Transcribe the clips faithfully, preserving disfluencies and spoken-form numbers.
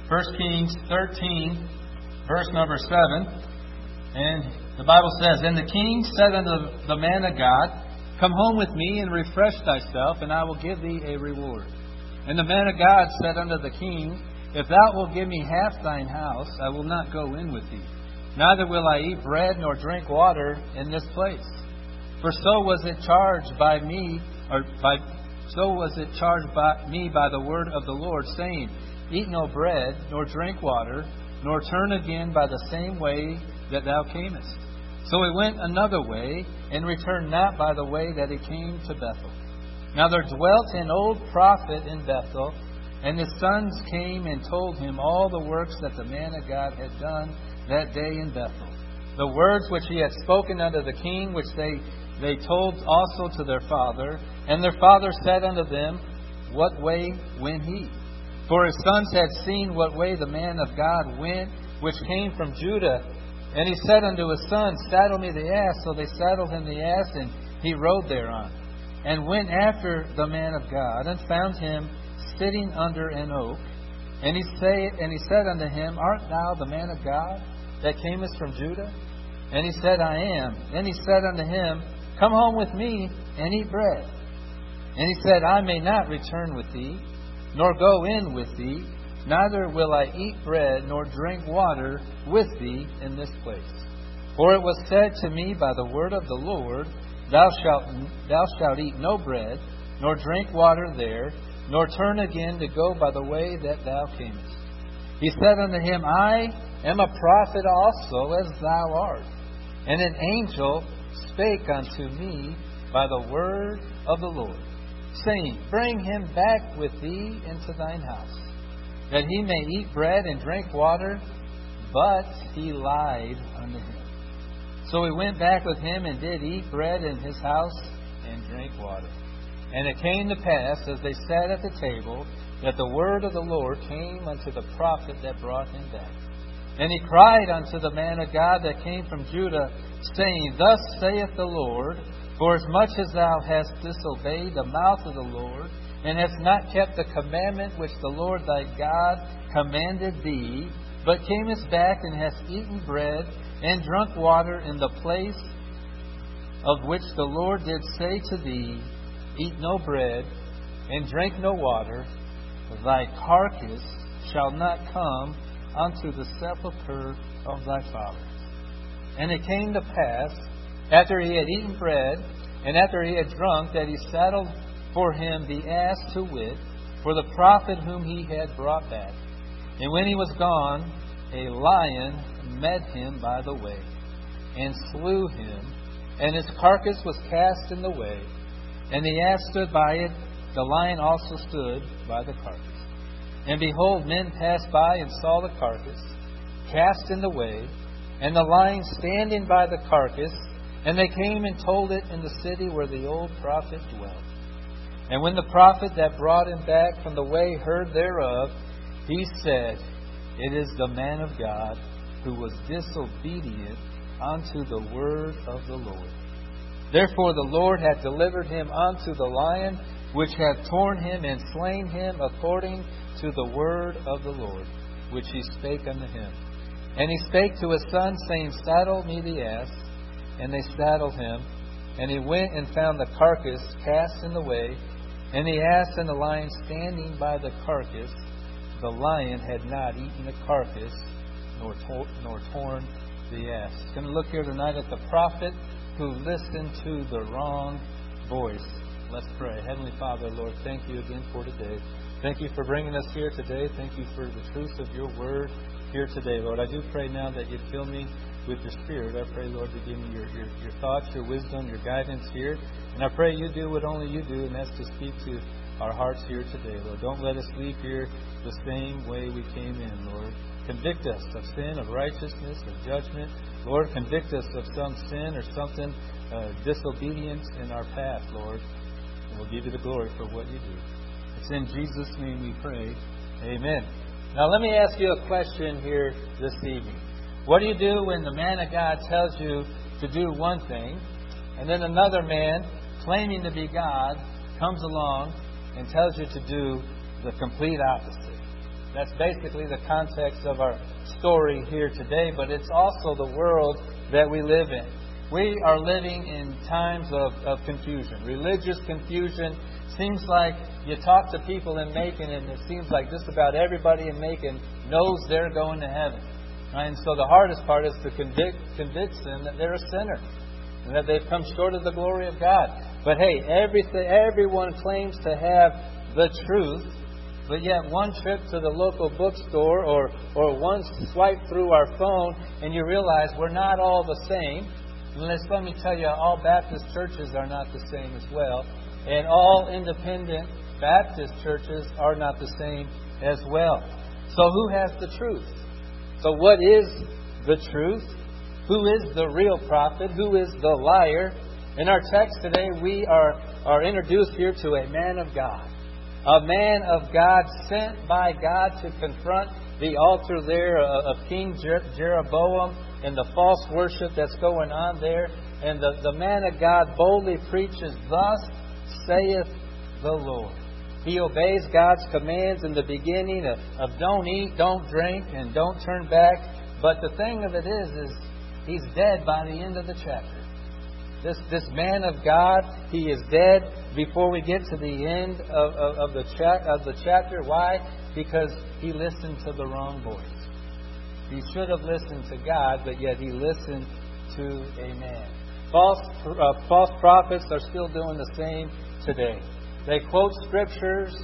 First Kings thirteen, verse number seven. And the Bible says, And the king said unto the man of God, Come home with me and refresh thyself, and I will give thee a reward. And the man of God said unto the king, If thou wilt give me half thine house, I will not go in with thee. Neither will I eat bread nor drink water in this place. For so was it charged by me, or by so was it charged by me by the word of the Lord, saying, Eat no bread, nor drink water, nor turn again by the same way that thou camest. So he went another way, and returned not by the way that he came to Bethel. Now there dwelt an old prophet in Bethel, and his sons came and told him all the works that the man of God had done that day in Bethel. The words which he had spoken unto the king, which they, they told also to their father. And their father said unto them, What way went he? For his sons had seen what way the man of God went, which came from Judah. And he said unto his sons, Saddle me the ass. So they saddled him the ass, and he rode thereon, and went after the man of God, and found him sitting under an oak. And he say, and he said unto him, Art thou the man of God that camest from Judah? And he said, I am. Then he said unto him, Come home with me and eat bread. And he said, I may not return with thee, nor go in with thee, neither will I eat bread nor drink water with thee in this place. For it was said to me by the word of the Lord, Thou shalt, thou shalt eat no bread, nor drink water there, nor turn again to go by the way that thou camest. He said unto him, I am a prophet also, as thou art. And an angel spake unto me by the word of the Lord, saying, Bring him back with thee into thine house, that he may eat bread and drink water. But he lied unto him. So he went back with him, and did eat bread in his house, and drank water. And it came to pass, as they sat at the table, that the word of the Lord came unto the prophet that brought him back. And he cried unto the man of God that came from Judah, saying, Thus saith the Lord, Forasmuch as thou hast disobeyed the mouth of the Lord, and hast not kept the commandment which the Lord thy God commanded thee, but camest back and hast eaten bread and drunk water in the place of which the Lord did say to thee, Eat no bread and drink no water, thy carcass shall not come unto the sepulchre of thy fathers. And it came to pass, after he had eaten bread, and after he had drunk, that he saddled for him the ass, to wit, for the prophet whom he had brought back. And when he was gone, a lion met him by the way, and slew him, and his carcass was cast in the way. And the ass stood by it, the lion also stood by the carcass. And behold, men passed by and saw the carcass cast in the way, and the lion standing by the carcass. And they came and told it in the city where the old prophet dwelt. And when the prophet that brought him back from the way heard thereof, he said, It is the man of God who was disobedient unto the word of the Lord. Therefore the Lord hath delivered him unto the lion, which hath torn him and slain him according to the word of the Lord, which he spake unto him. And he spake to his son, saying, Saddle me the ass. And they saddled him. And he went and found the carcass cast in the way, and the ass and the lion standing by the carcass. The lion had not eaten the carcass, nor, to- nor torn the ass. We're going to look here tonight at the prophet who listened to the wrong voice. Let's pray. Heavenly Father, Lord, thank you again for today. Thank you for bringing us here today. Thank you for the truth of your word here today, Lord. I do pray now that you'd fill me with your Spirit. I pray, Lord, to give me your, your, your thoughts, your wisdom, your guidance here. And I pray you do what only you do, and that's to speak to our hearts here today, Lord. Don't let us leave here the same way we came in, Lord. Convict us of sin, of righteousness, of judgment. Lord, convict us of some sin or something, uh, disobedience in our path, Lord. And we'll give you the glory for what you do. It's in Jesus' name we pray. Amen. Now let me ask you a question here this evening. What do you do when the man of God tells you to do one thing, and then another man, claiming to be God, comes along and tells you to do the complete opposite? That's basically the context of our story here today, but it's also the world that we live in. We are living in times of, of confusion. Religious confusion. Seems like you talk to people in Macon and it seems like just about everybody in Macon knows they're going to heaven. Right? And so the hardest part is to convict, convince them that they're a sinner and that they've come short of the glory of God. But hey, everything, everyone claims to have the truth, but yet one trip to the local bookstore or, or one swipe through our phone and you realize we're not all the same. Let's, let me tell you, all Baptist churches are not the same as well. And all independent Baptist churches are not the same as well. So who has the truth? So what is the truth? Who is the real prophet? Who is the liar? In our text today, we are, are introduced here to a man of God. A man of God sent by God to confront the altar there of King Jeroboam and the false worship that's going on there. And the, the man of God boldly preaches, "Thus saith the Lord." He obeys God's commands in the beginning of, of don't eat, don't drink, and don't turn back. But the thing of it is, is he's dead by the end of the chapter. This this man of God, he is dead before we get to the end of, of, of, the, cha- of the chapter. Why? Because he listened to the wrong voice. He should have listened to God, but yet he listened to a man. False, uh, false prophets are still doing the same today. They quote scriptures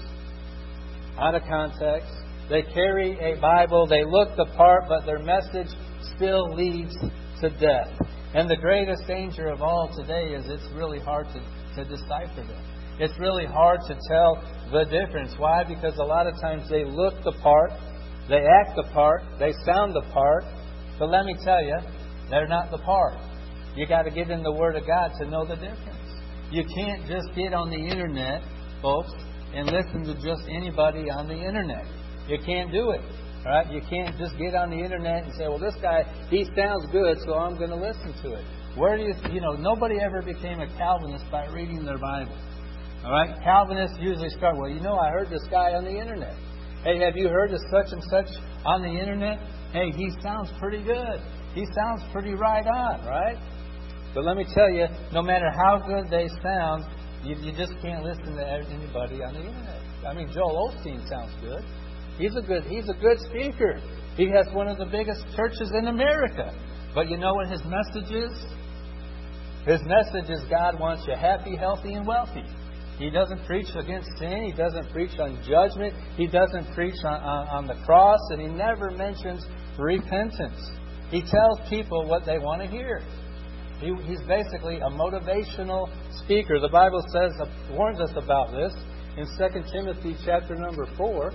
out of context. They carry a Bible. They look the part, but their message still leads to death. And the greatest danger of all today is it's really hard to, to decipher them. It's really hard to tell the difference. Why? Because a lot of times they look the part, they act the part, they sound the part, but let me tell you, they're not the part. You got to get in the Word of God to know the difference. You can't just get on the internet, folks, and listen to just anybody on the internet. You can't do it. Right? You can't just get on the internet and say, well, this guy, he sounds good, so I'm going to listen to it. Where do you, you know, nobody ever became a Calvinist by reading their Bible. All right? Calvinists usually start, well, you know, I heard this guy on the internet. Hey, have you heard of such and such on the internet? Hey, he sounds pretty good. He sounds pretty right on, right? But let me tell you, no matter how good they sound, you, you just can't listen to anybody on the internet. I mean, Joel Osteen sounds good. He's a good he's a good speaker. He has one of the biggest churches in America. But you know what his message is? His message is God wants you happy, healthy, and wealthy. He doesn't preach against sin. He doesn't preach on judgment. He doesn't preach on, on, on the cross. And he never mentions repentance. He tells people what they want to hear. He, he's basically a motivational speaker. The Bible says, warns us about this in Second Timothy chapter number four.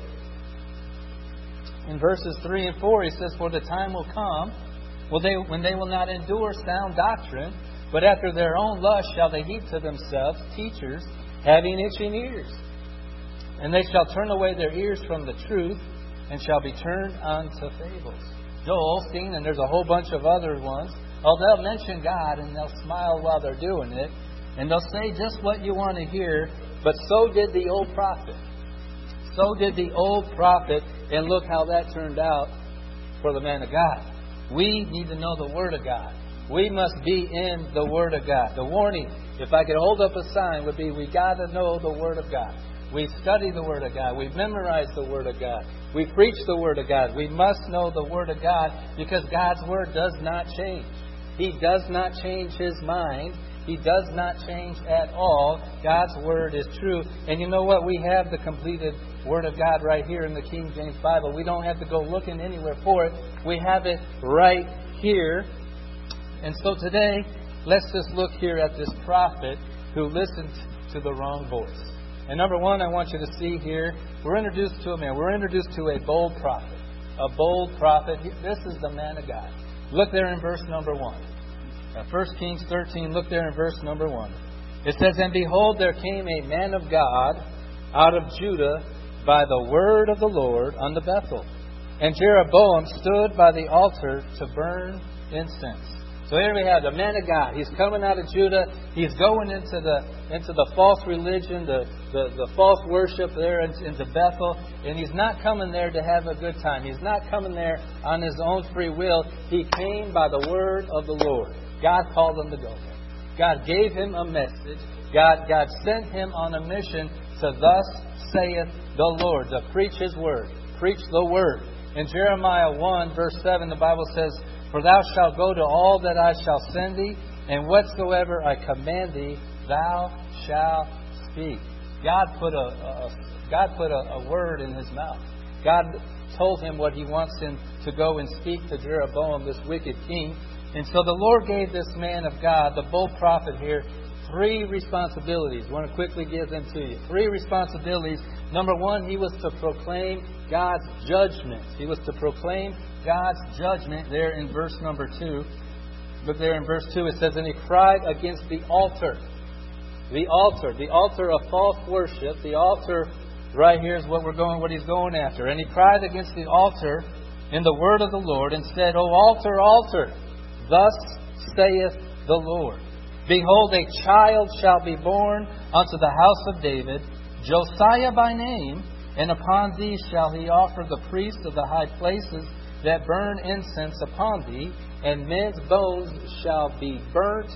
In verses three and four, he says, "For the time will come will they, when they will not endure sound doctrine, but after their own lust shall they heap to themselves teachers having itching ears. And they shall turn away their ears from the truth and shall be turned unto fables." Joel Osteen, and there's a whole bunch of other ones. Oh, they'll mention God and they'll smile while they're doing it. And they'll say just what you want to hear. But so did the old prophet. So did the old prophet. And look how that turned out for the man of God. We need to know the Word of God. We must be in the Word of God. The warning, if I could hold up a sign, would be we got to know the Word of God. We study the Word of God. We memorize the Word of God. We preach the Word of God. We must know the Word of God because God's Word does not change. He does not change His mind. He does not change at all. God's Word is true. And you know what? We have the completed Word of God right here in the King James Bible. We don't have to go looking anywhere for it. We have it right here. And so today, let's just look here at this prophet who listened to the wrong voice. And number one, I want you to see here, we're introduced to a man. We're introduced to a bold prophet. A bold prophet. This is the man of God. Look there in verse number one. First Kings thirteen, look there in verse number one. It says, "And behold, there came a man of God out of Judah by the word of the Lord unto Bethel. And Jeroboam stood by the altar to burn incense. So here we have the man of God. He's coming out of Judah. He's going into the into the false religion, the, the, the false worship there into Bethel. And he's not coming there to have a good time. He's not coming there on his own free will. He came by the word of the Lord. God called him to go there. God gave him a message. God, God sent him on a mission to thus saith the Lord, to preach His word. Preach the word. In Jeremiah one, verse seven, the Bible says, For thou shalt go to all that I shall send thee, and whatsoever I command thee, thou shalt speak. God put a, a God put a, a word in his mouth. God told him what He wants him to go and speak to Jeroboam, this wicked king. And so the Lord gave this man of God, the bold prophet here, three responsibilities. I want to quickly give them to you. Three responsibilities. Number one, he was to proclaim God's judgment. He was to proclaim God's judgment there in verse number two. Look there in verse two. It says, And he cried against the altar. The altar. The altar of false worship. The altar right here is what we're going, what he's going after. And he cried against the altar in the word of the Lord and said, O altar, altar, thus saith the Lord. Behold, a child shall be born unto the house of David, Josiah by name, and upon thee shall he offer the priests of the high places that burn incense upon thee, and men's bones shall be burnt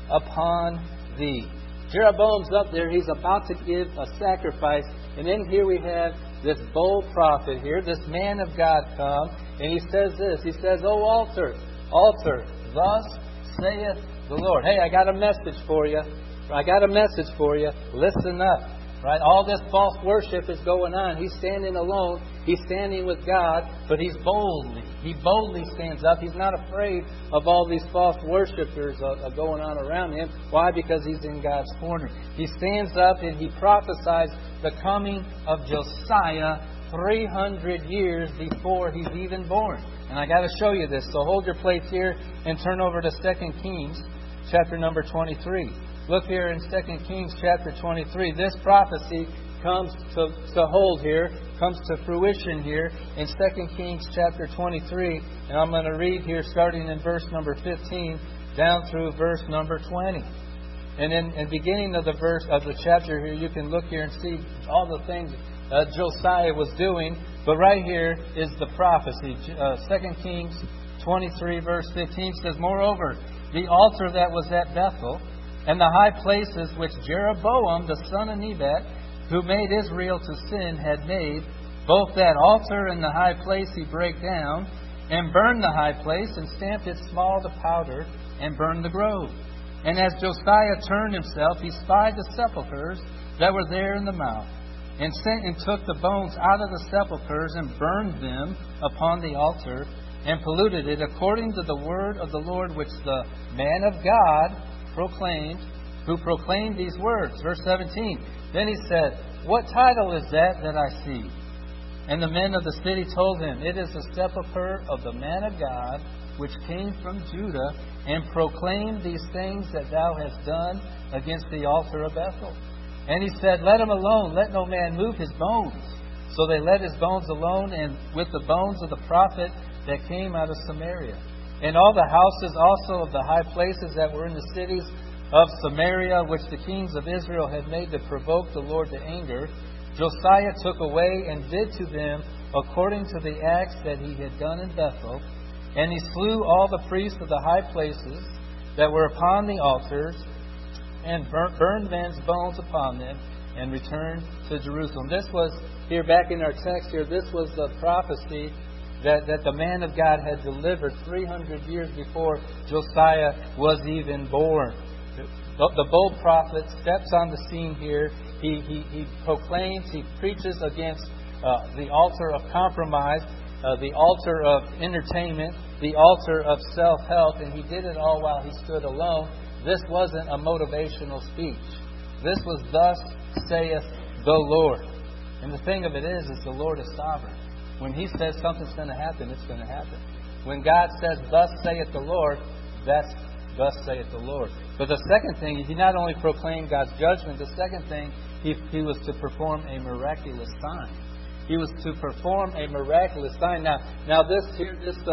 upon thee. Jeroboam's up there. He's about to give a sacrifice. And then here we have this bold prophet here, this man of God come, and he says this. He says, O altar, altar, thus saith the Lord. Hey, I got a message for you. I got a message for you. Listen up. Right? All this false worship is going on. He's standing alone. He's standing with God, but he's boldly. He boldly stands up. He's not afraid of all these false worshipers uh, going on around him. Why? Because he's in God's corner. He stands up and he prophesies the coming of Josiah three hundred years before he's even born. And I got to show you this. So hold your place here and turn over to Second Kings chapter number twenty-three. Look here in Second Kings chapter twenty-three. This prophecy comes to, to hold here, comes to fruition here in Second Kings chapter twenty-three. And I'm going to read here starting in verse number fifteen down through verse number twenty. And in the beginning of the verse of the chapter here, you can look here and see all the things uh, Josiah was doing. But right here is the prophecy. Uh, Second Kings twenty-three verse fifteen says, Moreover, the altar that was at Bethel, and the high places which Jeroboam the son of Nebat, who made Israel to sin, had made, both that altar and the high place he brake down, and burned the high place, and stamped it small to powder, and burned the grove. And as Josiah turned himself, he spied the sepulchres that were there in the mount, and sent and took the bones out of the sepulchres, and burned them upon the altar, and polluted it, according to the word of the Lord which the man of God proclaimed, who proclaimed these words. Verse seventeen. Then he said, What title is that that I see? And the men of the city told him, It is the sepulchre of the man of God, which came from Judah, and proclaimed these things that thou hast done against the altar of Bethel. And he said, Let him alone, let no man move his bones. So they let his bones alone, and with the bones of the prophet that came out of Samaria. And all the houses also of the high places that were in the cities of Samaria, which the kings of Israel had made to provoke the Lord to anger, Josiah took away and did to them according to the acts that he had done in Bethel. And he slew all the priests of the high places that were upon the altars, and burned men's bones upon them, and returned to Jerusalem. This was, here back in our text here, this was the prophecy That, that the man of God had delivered three hundred years before Josiah was even born. The, the bold prophet steps on the scene here. He, he, he proclaims, he preaches against uh, the altar of compromise, uh, the altar of entertainment, the altar of self-help, and he did it all while he stood alone. This wasn't a motivational speech. This was, Thus saith the Lord. And the thing of it is, is the Lord is sovereign. When He says something's going to happen, it's going to happen. When God says, Thus saith the Lord, that's Thus saith the Lord. But the second thing, He not only proclaimed God's judgment, the second thing, He, he was to perform a miraculous sign. He was to perform a miraculous sign. Now, now this here, this uh,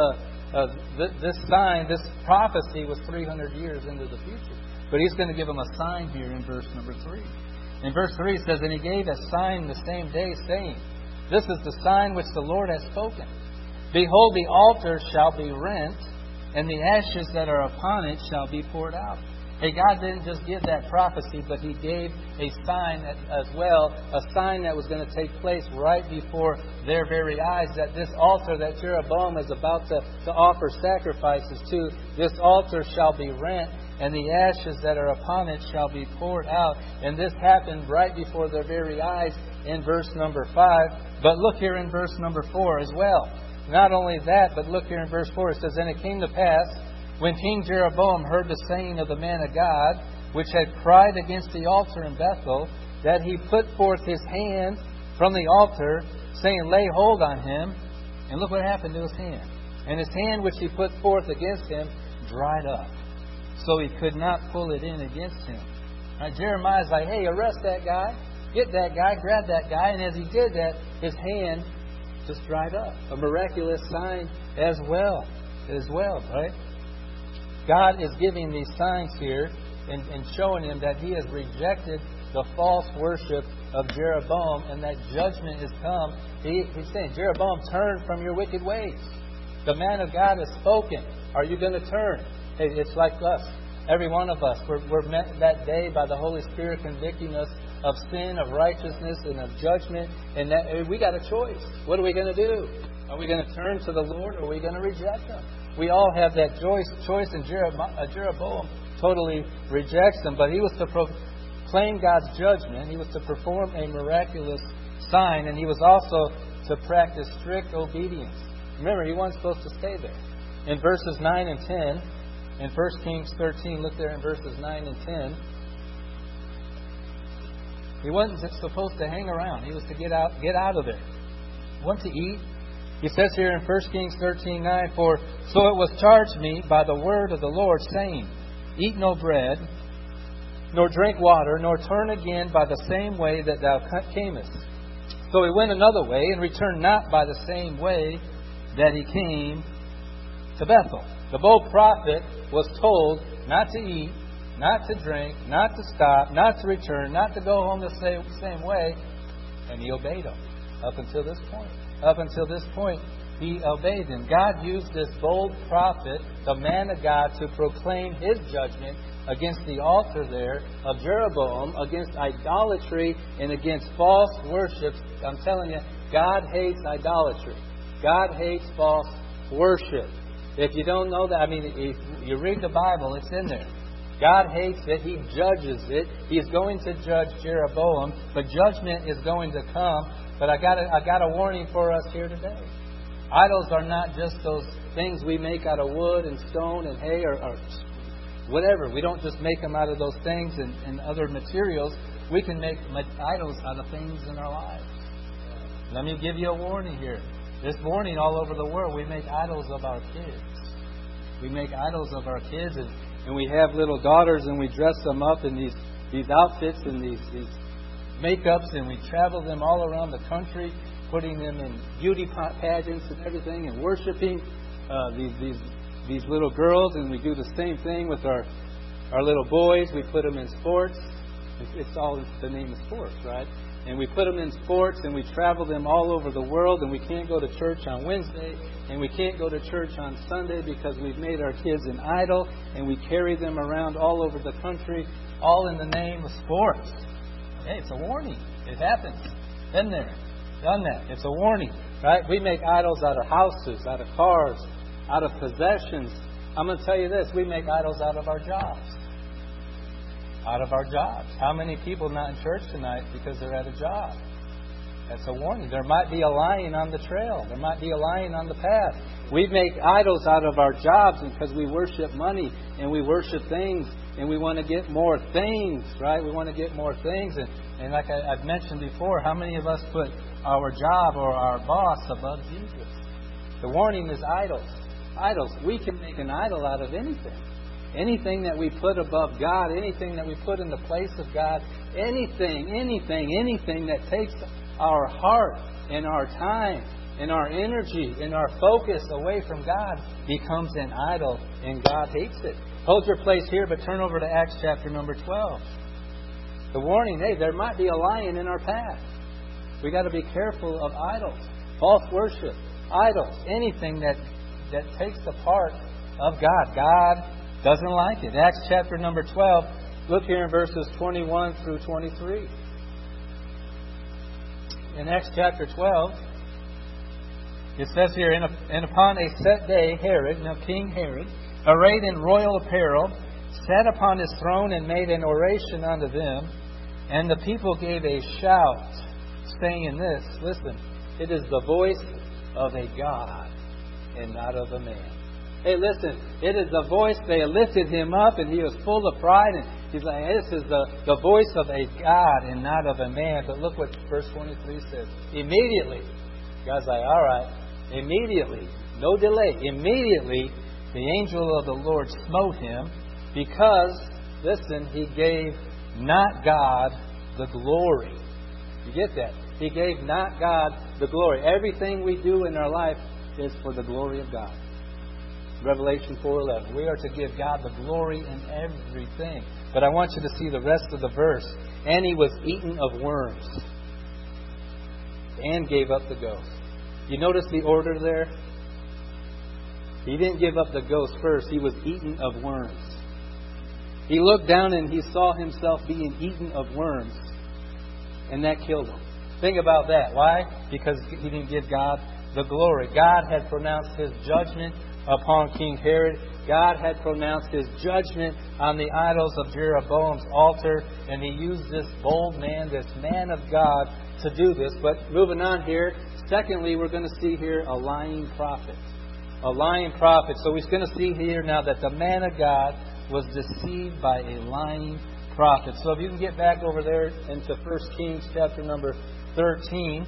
uh, th- this sign, this prophecy was three hundred years into the future. But He's going to give them a sign here in verse number three. In verse three it says, "And He gave a sign the same day, saying, This is the sign which the Lord has spoken. Behold, the altar shall be rent, and the ashes that are upon it shall be poured out." Hey, God didn't just give that prophecy, but He gave a sign as well, a sign that was going to take place right before their very eyes, that this altar that Jeroboam is about to, to offer sacrifices to, this altar shall be rent, and the ashes that are upon it shall be poured out. And this happened right before their very eyes in verse number five. But look here in verse number four as well. Not only that, but look here in verse four. It says, "And it came to pass, when King Jeroboam heard the saying of the man of God, which had cried against the altar in Bethel, that he put forth his hand from the altar, saying, Lay hold on him. And look what happened to his hand. And his hand which he put forth against him dried up, so he could not pull it in against him." Now, Jeremiah's like, hey, arrest that guy. Get that guy. Grab that guy. And as he did that, his hand just dried up. A miraculous sign as well. As well, right? God is giving these signs here and, and showing him that He has rejected the false worship of Jeroboam and that judgment is come. He, he's saying, Jeroboam, turn from your wicked ways. The man of God has spoken. Are you going to turn? Hey, it's like us. Every one of us. We're, we're met that day by the Holy Spirit convicting us of sin, of righteousness, and of judgment. And that, we got a choice. What are we going to do? Are we going to turn to the Lord, or are we going to reject Him? We all have that choice, choice and Jeroboam totally rejects them. But he was to proclaim God's judgment. He was to perform a miraculous sign. And he was also to practice strict obedience. Remember, he wasn't supposed to stay there. In verses nine and ten, in First Kings thirteen, look there in verses nine and ten. He wasn't supposed to hang around. He was to get out, get out of there. Want to eat? He says here in First Kings thirteen nine, "For so it was charged me by the word of the Lord, saying, Eat no bread, nor drink water, nor turn again by the same way that thou camest. So he went another way, and returned not by the same way that he came to Bethel." The bold prophet was told not to eat, not to drink, not to stop, not to return, not to go home the same, same way, and he obeyed him up until this point. Up until this point, he obeyed him. God used this bold prophet, the man of God, to proclaim His judgment against the altar there of Jeroboam, against idolatry and against false worship. I'm telling you, God hates idolatry. God hates false worship. If you don't know that, I mean, if you read the Bible, it's in there. God hates it. He judges it. He's going to judge Jeroboam, but judgment is going to come. But I got a, I got a warning for us here today. Idols are not just those things we make out of wood and stone and hay or, or whatever. We don't just make them out of those things and, and other materials. We can make idols out of things in our lives. Let me give you a warning here. This morning, all over the world, we make idols of our kids. We make idols of our kids, and, and we have little daughters, and we dress them up in these, these outfits and these, these makeups, and we travel them all around the country, putting them in beauty pageants and everything, and worshiping uh, these these these little girls. And we do the same thing with our our little boys. We put them in sports. It's all the name of sports, right? And we put them in sports, and we travel them all over the world. And we can't go to church on Wednesday, and we can't go to church on Sunday because we've made our kids an idol, and we carry them around all over the country, all in the name of sports. Hey, it's a warning. It happens. Been there. Done that. It's a warning. Right? We make idols out of houses, out of cars, out of possessions. I'm going to tell you this. We make idols out of our jobs. Out of our jobs. How many people not in church tonight because they're at a job? That's a warning. There might be a lion on the trail. There might be a lion on the path. We make idols out of our jobs because we worship money and we worship things. And we want to get more things, right? We want to get more things. And, and like I, I've mentioned before, how many of us put our job or our boss above Jesus? The warning is idols. Idols. We can make an idol out of anything. Anything that we put above God, anything that we put in the place of God, anything, anything, anything that takes our heart and our time and our energy and our focus away from God becomes an idol, and God hates it. Hold your place here, but turn over to Acts chapter number twelve. The warning, hey, there might be a lion in our path. We got to be careful of idols, false worship, idols, anything that, that takes the part of God. God doesn't like it. Acts chapter number twelve, look here in verses twenty-one through twenty-three. In Acts chapter twelve, it says here, and, and upon a set day, Herod, now King Herod, arrayed in royal apparel, sat upon his throne and made an oration unto them. And the people gave a shout, saying in this, listen, it is the voice of a God and not of a man. Hey, listen, it is the voice, they lifted him up and he was full of pride. And he's like, this is the, the voice of a God and not of a man. But look what verse twenty-three says. Immediately, God's like, all right, immediately, no delay, immediately the angel of the Lord smote him because, listen, he gave not God the glory. You get that? He gave not God the glory. Everything we do in our life is for the glory of God. Revelation four eleven. We are to give God the glory in everything. But I want you to see the rest of the verse. And he was eaten of worms and gave up the ghost. You notice the order there? He didn't give up the ghost first. He was eaten of worms. He looked down and he saw himself being eaten of worms. And that killed him. Think about that. Why? Because he didn't give God the glory. God had pronounced his judgment upon King Herod. God had pronounced his judgment on the idols of Jeroboam's altar. And he used this bold man, this man of God, to do this. But moving on here, secondly, we're going to see here a lying prophet. A lying prophet. So we're going to see here now that the man of God was deceived by a lying prophet. So if you can get back over there into First Kings chapter number thirteen.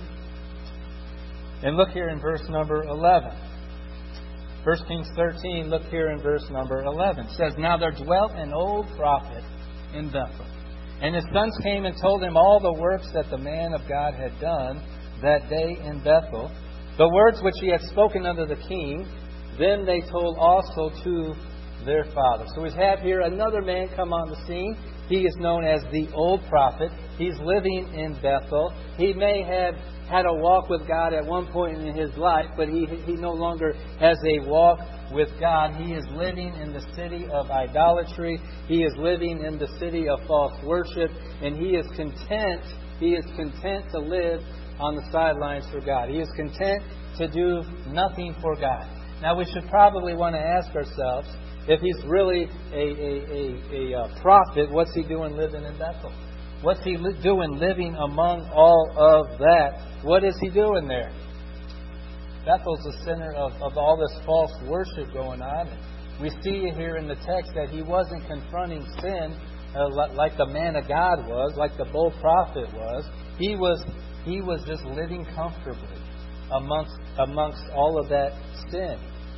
And look here in verse number eleven. First Kings thirteen, look here in verse number eleven. It says, Now there dwelt an old prophet in Bethel. And his sons came and told him all the works that the man of God had done that day in Bethel, the words which he had spoken unto the king. Then they told also to their father. So we have here another man come on the scene. He is known as the old prophet. He's living in Bethel. He may have had a walk with God at one point in his life, but he, he no longer has a walk with God. He is living in the city of idolatry. He is living in the city of false worship. And he is content, he is content to live on the sidelines for God. He is content to do nothing for God. Now we should probably want to ask ourselves, if he's really a, a, a, a, a prophet, what's he doing living in Bethel? What's he li- doing living among all of that? What is he doing there? Bethel's the center of, of all this false worship going on. And we see here in the text that he wasn't confronting sin uh, like the man of God was, like the bold prophet was. He was he was just living comfortably amongst amongst all of that sin.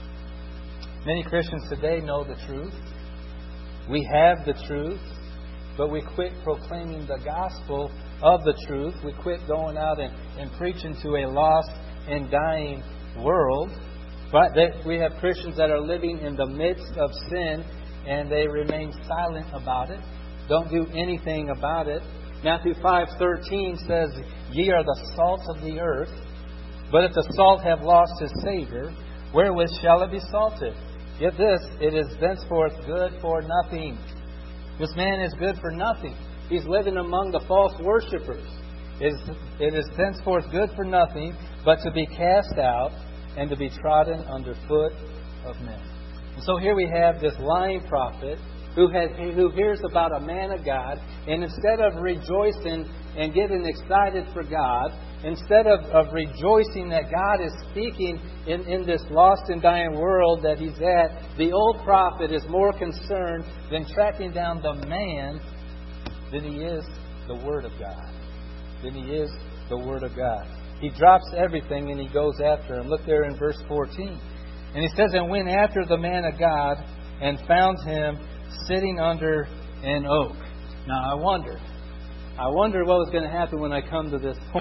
Many Christians today know the truth. We have the truth, but we quit proclaiming the gospel of the truth. We quit going out and, and preaching to a lost and dying world. But they, we have Christians that are living in the midst of sin and they remain silent about it. Don't do anything about it. Matthew five thirteen says, Ye are the salt of the earth, but if the salt have lost his savour, wherewith shall it be salted? Get this, it is thenceforth good for nothing. This man is good for nothing. He's living among the false worshippers. It is, it is thenceforth good for nothing, but to be cast out and to be trodden under foot of men. And so here we have this lying prophet who has, who hears about a man of God, and instead of rejoicing and getting excited for God, instead of, of rejoicing that God is speaking in, in this lost and dying world that he's at, the old prophet is more concerned than tracking down the man than he is the Word of God. Than he is the Word of God. He drops everything and he goes after him. Look there in verse fourteen. And he says, And went after the man of God and found him sitting under an oak. Now I wonder, I wonder what was going to happen when I come to this point.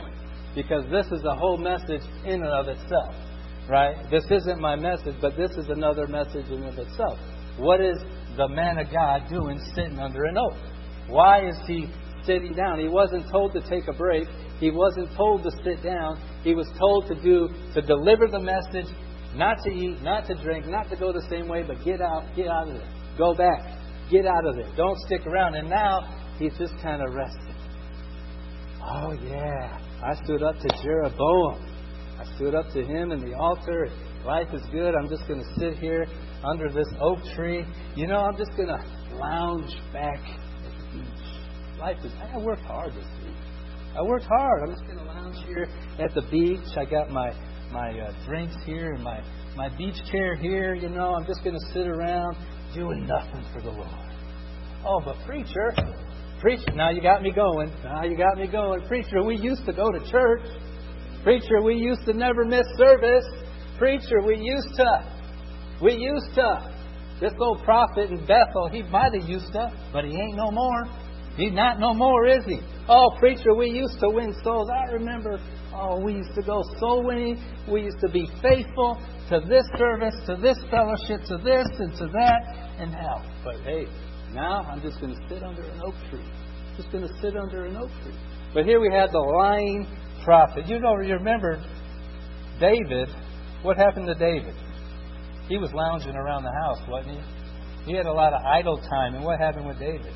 because this is a whole message in and of itself. Right? This isn't my message, but this is another message in and of itself. What is the man of God doing sitting under an oak? Why is he sitting down? He wasn't told to take a break. He wasn't told to sit down. He was told to do, to deliver the message, not to eat, not to drink, not to go the same way, but get out, get out of there. Go back. Get out of there. Don't stick around. And now he's just kind of resting. Oh yeah, I stood up to Jeroboam. I stood up to him in the altar. Life is good. I'm just going to sit here under this oak tree. You know, I'm just going to lounge back at the beach. Life is, I worked hard this week. I worked hard. I'm just going to lounge here at the beach. I got my my uh, drinks here and my, my beach chair here. You know, I'm just going to sit around doing nothing for the Lord. Oh, but preacher, preacher, now you got me going. Now you got me going. Preacher, we used to go to church. Preacher, we used to never miss service. Preacher, we used to. We used to. This old prophet in Bethel, he might have used to, but he ain't no more. He's not no more, is he? Oh, preacher, we used to win souls. I remember, oh, we used to go soul winning. We used to be faithful to this service, to this fellowship, to this and to that, and hell. But hey, now I'm just going to sit under an oak tree. Just going to sit under an oak tree. But here we have the lying prophet. You know, you remember David. What happened to David? He was lounging around the house, wasn't he? He had a lot of idle time. And what happened with David?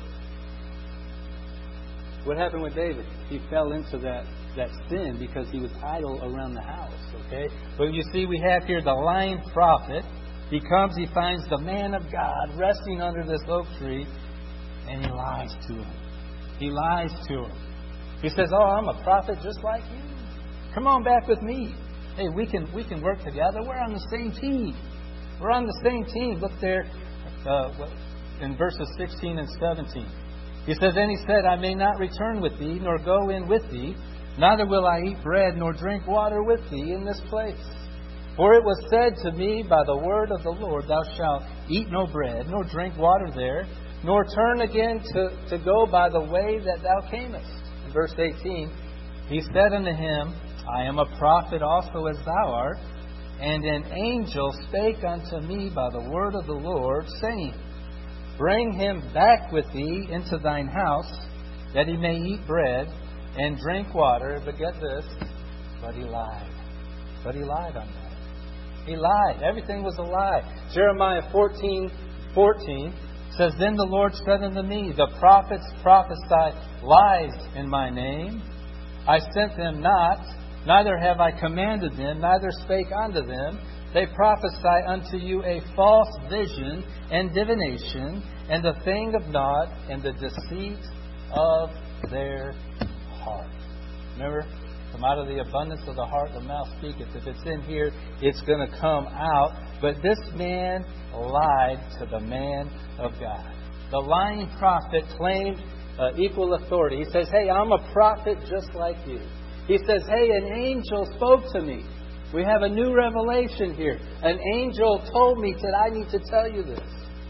What happened with David? He fell into that, that sin because he was idle around the house. Okay? But you see, we have here the lying prophet. He comes, he finds the man of God resting under this oak tree, and he lies to him. He lies to him. He says, oh, I'm a prophet just like you. Come on back with me. Hey, we can we can work together. We're on the same team. We're on the same team. Look there uh, in verses sixteen and seventeen. He says, and he said, I may not return with thee, nor go in with thee, neither will I eat bread, nor drink water with thee in this place. For it was said to me by the word of the Lord, thou shalt eat no bread, nor drink water there, nor turn again to, to go by the way that thou camest. In verse eighteen, he said unto him, I am a prophet also as thou art, and an angel spake unto me by the word of the Lord, saying, bring him back with thee into thine house, that he may eat bread and drink water. But get this, but he lied. But he lied on that. He lied. Everything was a lie. Jeremiah fourteen fourteen says, then the Lord said unto me, the prophets prophesy lies in my name. I sent them not, neither have I commanded them, neither spake unto them. They prophesy unto you a false vision and divination, and the thing of naught, and the deceit of their heart. Remember, from out of the abundance of the heart the mouth speaketh. If it's in here, it's going to come out. But this man lied to the man of God. The lying prophet claimed uh, equal authority. He says, hey, I'm a prophet just like you. He says, hey, an angel spoke to me. We have a new revelation here. An angel told me that I need to tell you this.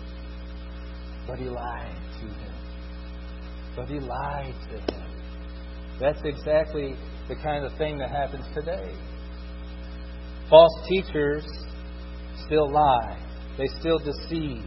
But he lied to him. But he lied to him. That's exactly the kind of thing that happens today. False teachers still lie. They still deceive.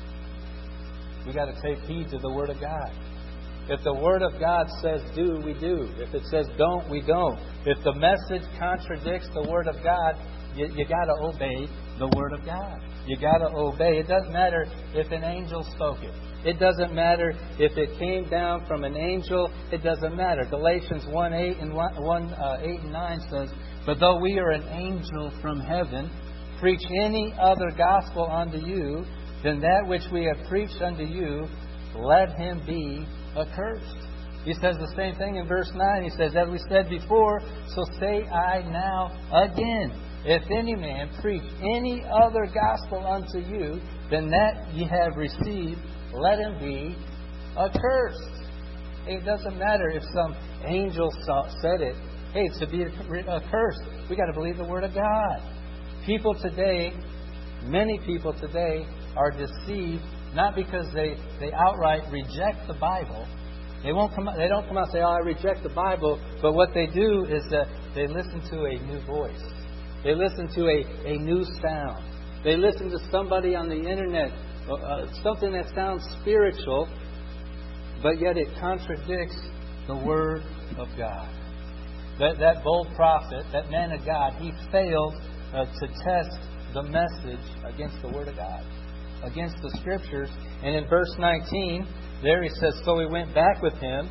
We got to take heed to the Word of God. If the Word of God says do, we do. If it says don't, we don't. If the message contradicts the Word of God, you, you got to obey the Word of God. You got to obey. It doesn't matter if an angel spoke it. It doesn't matter if it came down from an angel. It doesn't matter. Galatians one eight and one eight and nine says, but though we are an angel from heaven, preach any other gospel unto you than that which we have preached unto you, let him be accursed. He says the same thing in verse nine. He says, as we said before, so say I now again, if any man preach any other gospel unto you than that ye have received, let him be accursed. It doesn't matter if some angel said it. Hey, to be accursed, we got to believe the Word of God. People today, many people today, are deceived not because they, they outright reject the Bible. They won't come. They don't come out and say, "Oh, I reject the Bible." But what they do is that they listen to a new voice. They listen to a, a new sound. They listen to somebody on the internet, uh, something that sounds spiritual, but yet it contradicts the Word of God. That, that bold prophet, that man of God, he failed uh, to test the message against the Word of God, against the Scriptures. And in verse nineteen, there he says, so he went back with him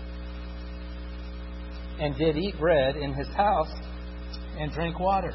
and did eat bread in his house and drink water.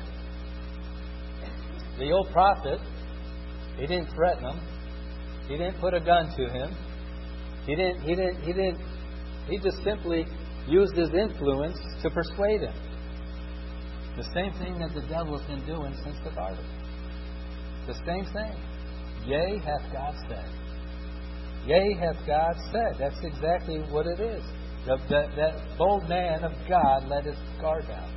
The old prophet, he didn't threaten him. He didn't put a gun to him. He didn't, he didn't, he didn't, he just simply used his influence to persuade him. The same thing that the devil has been doing since the garden. The same thing. Yea, hath God said. Yea, hath God said. That's exactly what it is. The, that, that bold man of God let his guard down.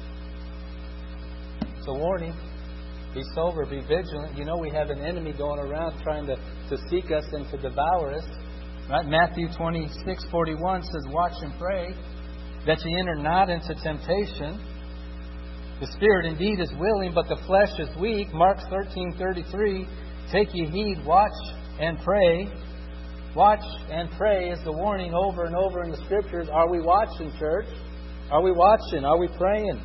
It's a warning. Be sober, be vigilant. You know we have an enemy going around trying to, to seek us and to devour us. Right? Matthew twenty-six forty-one says, watch and pray that ye enter not into temptation. The spirit indeed is willing, but the flesh is weak. Mark thirteen thirty-three, take ye heed, watch and pray. Watch and pray is the warning over and over in the Scriptures. Are we watching, church? Are we watching? Are we praying?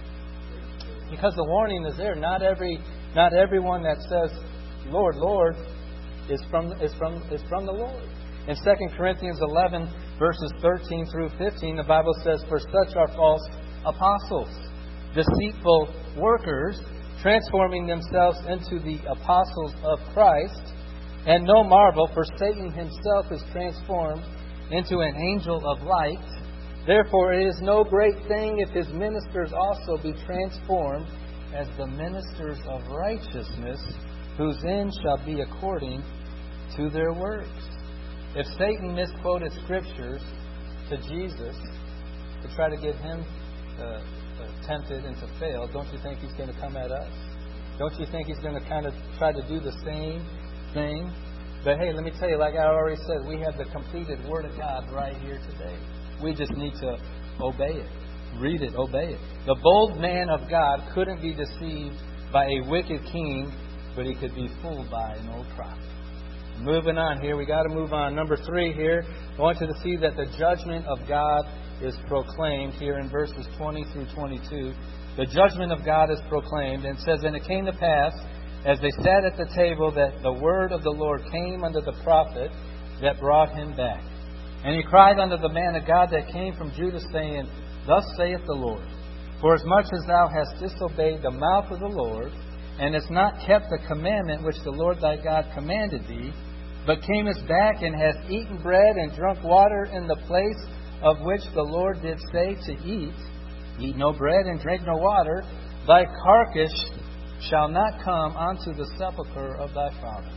Because the warning is there. Not every, not everyone that says, Lord, Lord, is from is from is from the Lord. In Second Corinthians eleven, verses thirteen through fifteen, the Bible says, for such are false apostles, deceitful workers, transforming themselves into the apostles of Christ. And no marvel, for Satan himself is transformed into an angel of light. Therefore it is no great thing if his ministers also be transformed as the ministers of righteousness, whose end shall be according to their works. If Satan misquoted Scriptures to Jesus to try to get him uh, uh, tempted and to fail, don't you think he's going to come at us? Don't you think he's going to kind of try to do the same thing? But hey, let me tell you, like I already said, we have the completed Word of God right here today. We just need to obey it. Read it, obey it. The bold man of God couldn't be deceived by a wicked king, but he could be fooled by an old prophet. Moving on here, we got to move on. Number three here, I want you to see that the judgment of God is proclaimed here in verses twenty through twenty-two. The judgment of God is proclaimed, and it says, and it came to pass, as they sat at the table, that the word of the Lord came unto the prophet that brought him back. And he cried unto the man of God that came from Judah, saying, thus saith the Lord, forasmuch as thou hast disobeyed the mouth of the Lord, and hast not kept the commandment which the Lord thy God commanded thee, but camest back and hast eaten bread and drunk water in the place of which the Lord did say to eat, eat no bread and drink no water, thy carcass shall not come unto the sepulchre of thy fathers.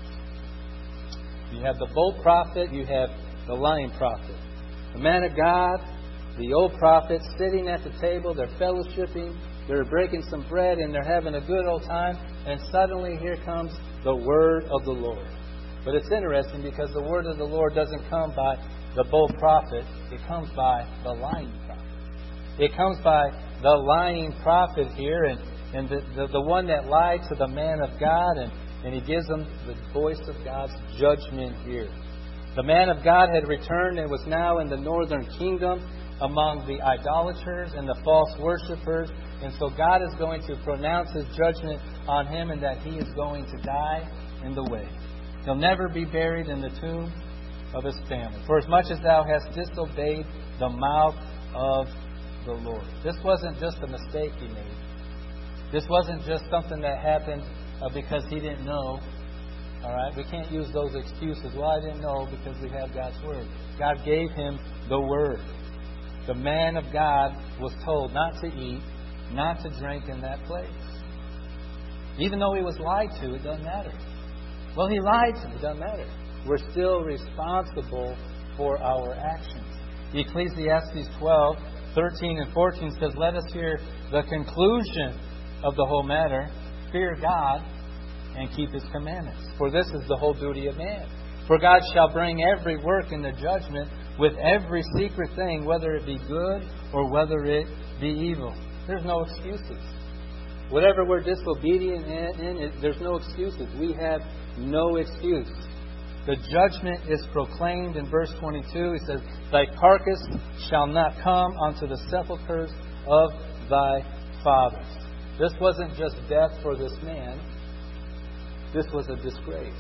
You have the bold prophet, you have the lying prophet. The man of God, the old prophet, sitting at the table, they're fellowshipping, they're breaking some bread, and they're having a good old time, and suddenly here comes the word of the Lord. But it's interesting because the word of the Lord doesn't come by the bold prophet, it comes by the lying prophet. It comes by the lying prophet here, and, and the, the, the one that lied to the man of God, and, and he gives them the voice of God's judgment here. The man of God had returned and was now in the northern kingdom among the idolaters and the false worshippers. And so God is going to pronounce His judgment on him, and that he is going to die in the way. He'll never be buried in the tomb of his family. For as much as thou hast disobeyed the mouth of the Lord. This wasn't just a mistake he made. This wasn't just something that happened uh, because he didn't know. All right, we can't use those excuses. Well, I didn't know, because we have God's Word. God gave him the Word. The man of God was told not to eat, not to drink in that place. Even though he was lied to, it doesn't matter. Well, he lied to me, it doesn't matter. We're still responsible for our actions. Ecclesiastes twelve, thirteen and fourteen says, let us hear the conclusion of the whole matter. Fear God and keep His commandments. For this is the whole duty of man. For God shall bring every work into judgment with every secret thing, whether it be good or whether it be evil. There's no excuses. Whatever we're disobedient in, in it, there's no excuses. We have no excuse. The judgment is proclaimed in verse twenty-two. He says, "Thy carcass shall not come unto the sepulchres of thy fathers." This wasn't just death for this man. This was a disgrace.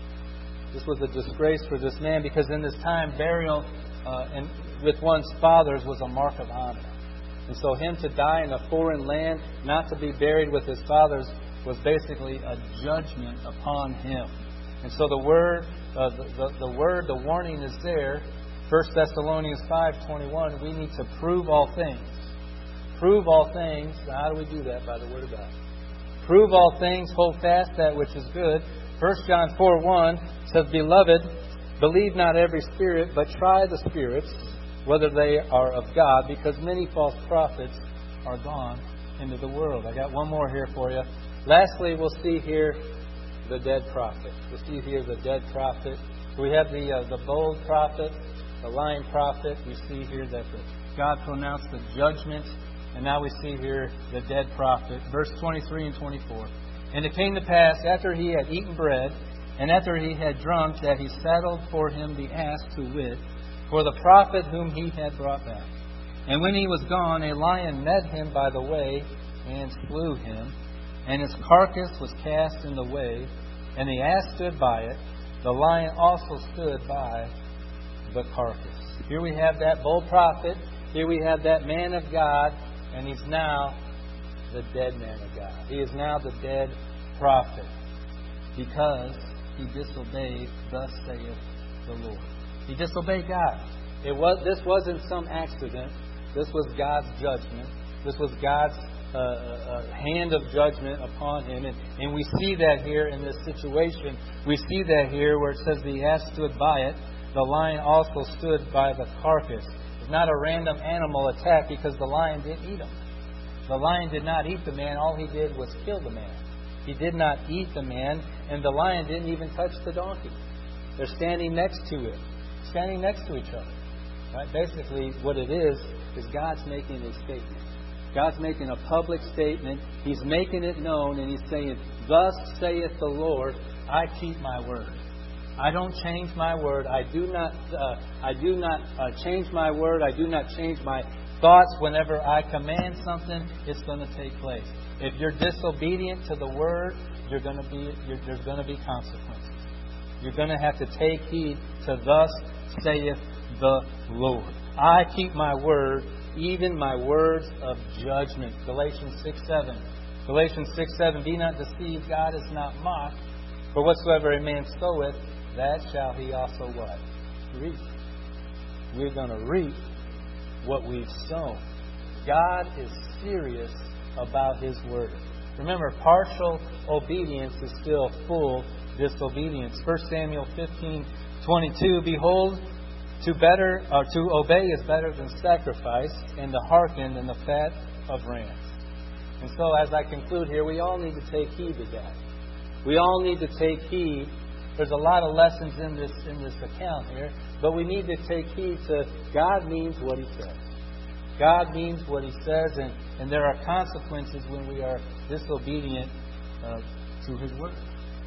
This was a disgrace for this man because in this time, burial uh, and with one's fathers was a mark of honor. And so him to die in a foreign land, not to be buried with his fathers, was basically a judgment upon him. And so the word, uh, the, the, the word, the warning is there. First Thessalonians five twenty-one. We need to prove all things. Prove all things. How do we do that? By the Word of God. Prove all things. Hold fast that which is good. First John four one says, "Beloved, believe not every spirit, but try the spirits, whether they are of God, because many false prophets are gone into the world." I got one more here for you. Lastly, we'll see here the dead prophet. We'll see here the dead prophet. We have the uh, the bold prophet, the lying prophet. We see here that the, God pronounced the judgment. And now we see here the dead prophet. Verse twenty-three and twenty-four. "And it came to pass, after he had eaten bread, and after he had drunk, that he saddled for him the ass to wit, for the prophet whom he had brought back. And when he was gone, a lion met him by the way, and slew him. And his carcass was cast in the way, and the ass stood by it. The lion also stood by the carcass." Here we have that bold prophet. Here we have that man of God. And he's now the dead man of God. He is now the dead prophet. Because he disobeyed, thus saith the Lord. He disobeyed God. It was this wasn't some accident. This was God's judgment. This was God's uh, uh, hand of judgment upon him. And, and we see that here in this situation. We see that here where it says the ass stood by it. The lion also stood by the carcass. It's not a random animal attack because the lion didn't eat him. The lion did not eat the man. All he did was kill the man. He did not eat the man, and the lion didn't even touch the donkey. They're standing next to it, standing next to each other. Right? Basically, what it is, is God's making a statement. God's making a public statement. He's making it known, and He's saying, "Thus saith the Lord, I keep my word. I don't change my word. I do not. Uh, I do not uh, change my word. I do not change my thoughts. Whenever I command something, it's going to take place. If you're disobedient to the word, you're going to be. You're, there's going to be consequences. You're going to have to take heed to thus saith the Lord. I keep my word, even my words of judgment." Galatians six seven. Galatians six seven. "Be not deceived. God is not mocked. For whatsoever a man soweth, that shall he also what? Reap." We're going to reap what we've sown. God is serious about His word. Remember, partial obedience is still full disobedience. First Samuel fifteen twenty-two. "Behold, to better or to obey is better than sacrifice, and to hearken than the fat of rams." And so, as I conclude here, we all need to take heed to that. We all need to take heed. There's a lot of lessons in this in this account here, but we need to take heed to God means what He says. God means what He says, and, and there are consequences when we are disobedient uh, to His word.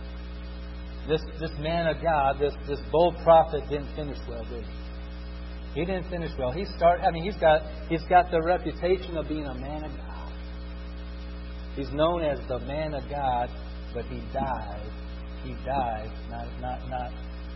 This this man of God, this this bold prophet, didn't finish well, did he? He didn't finish well. He started. I mean, he's got he's got the reputation of being a man of God. He's known as the man of God, but he died. He died, not, not, not,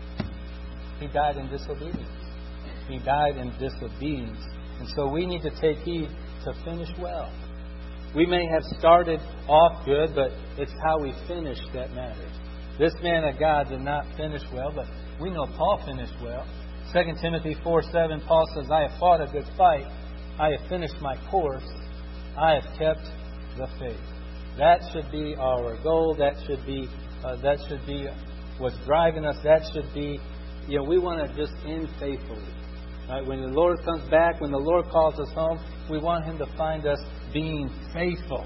he died in disobedience. He died in disobedience. And so we need to take heed to finish well. We may have started off good, but it's how we finish that matters. This man of God did not finish well, but we know Paul finished well. Second Timothy four seven, Paul says, "I have fought a good fight. I have finished my course. I have kept the faith." That should be our goal. That should be uh, that should be what's driving us. That should be, you know, we want to just end faithfully. Right? When the Lord comes back, when the Lord calls us home, we want Him to find us being faithful.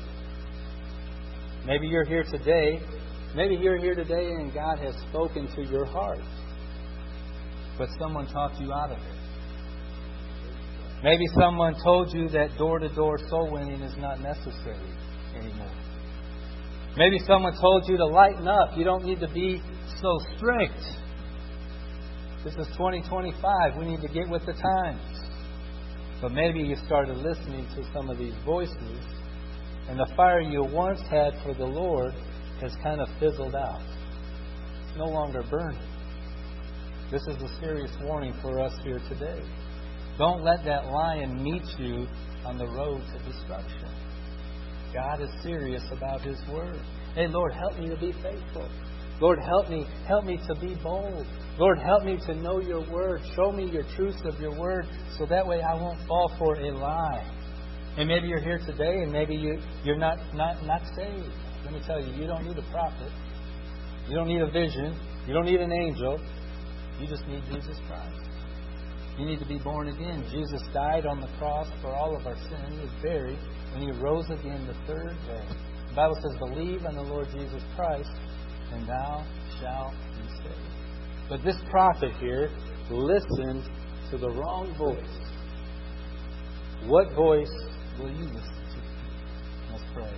Maybe you're here today. Maybe you're here today and God has spoken to your heart, but someone talked you out of it. Maybe someone told you that door-to-door soul winning is not necessary anymore. Maybe someone told you to lighten up. You don't need to be so strict. This is twenty twenty-five. We need to get with the times. But maybe you started listening to some of these voices, and the fire you once had for the Lord has kind of fizzled out. It's no longer burning. This is a serious warning for us here today. Don't let that lion meet you on the road to destruction. God is serious about His Word. Hey, Lord, help me to be faithful. Lord, help me, help me to be bold. Lord, help me to know Your Word. Show me your truths of Your Word so that way I won't fall for a lie. And maybe you're here today and maybe you, you're not, not, not saved. Let me tell you, you don't need a prophet. You don't need a vision. You don't need an angel. You just need Jesus Christ. You need to be born again. Jesus died on the cross for all of our sin. He was buried, and He rose again the third day. The Bible says, believe on the Lord Jesus Christ, and thou shalt be saved. But this prophet here listened to the wrong voice. What voice will you listen to? Let's pray.